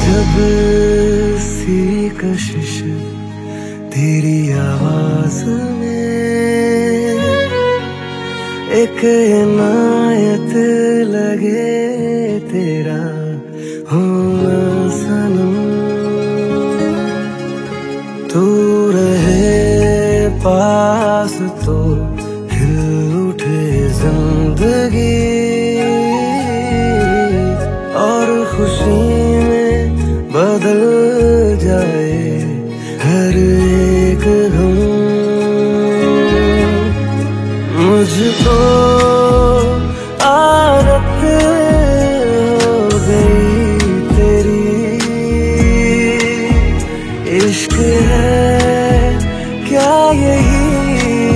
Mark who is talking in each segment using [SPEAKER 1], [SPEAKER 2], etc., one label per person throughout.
[SPEAKER 1] जब सी कशिश तेरी आवाज में, एक इनायत लगे तेरा होना सनम। तू रहे पास तो हिल उठे जिंदगी, और खुशी में बदल जाए हर एक गम। मुझको आदत हो गई तेरी, इश्क है क्या यही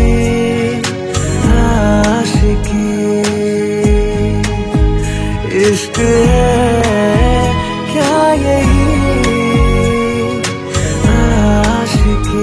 [SPEAKER 1] आशिकी, इश्क है क्या यही आशिकी।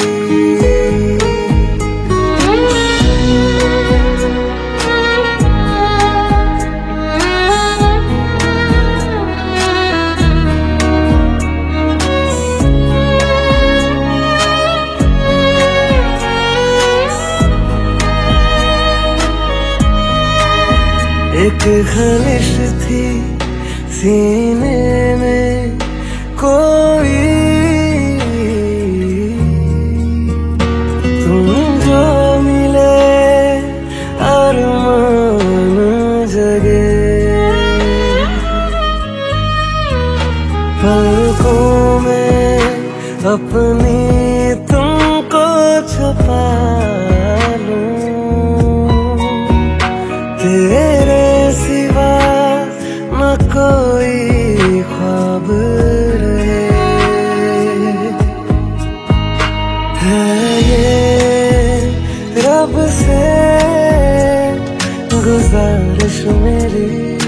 [SPEAKER 1] एक खलिश थी सीने में कोई, तुम जो मिले अरमान जगे। पलकों में अपनी तुमको छुपा लूं, तेरे सिवा न कोई ख्वाब रहे। है ये रब से गुजारिश मेरी,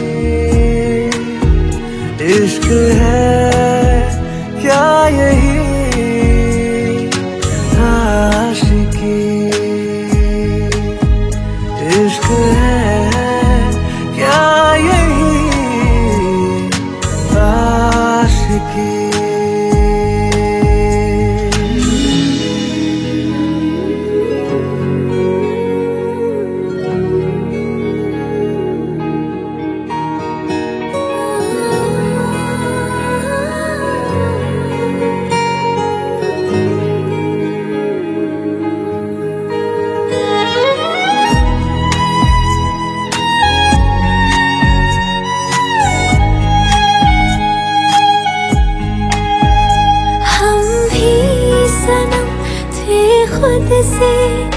[SPEAKER 1] इश्क है क्या यही आशिकी, इश्क है क्या यही आशिकी।
[SPEAKER 2] खुद से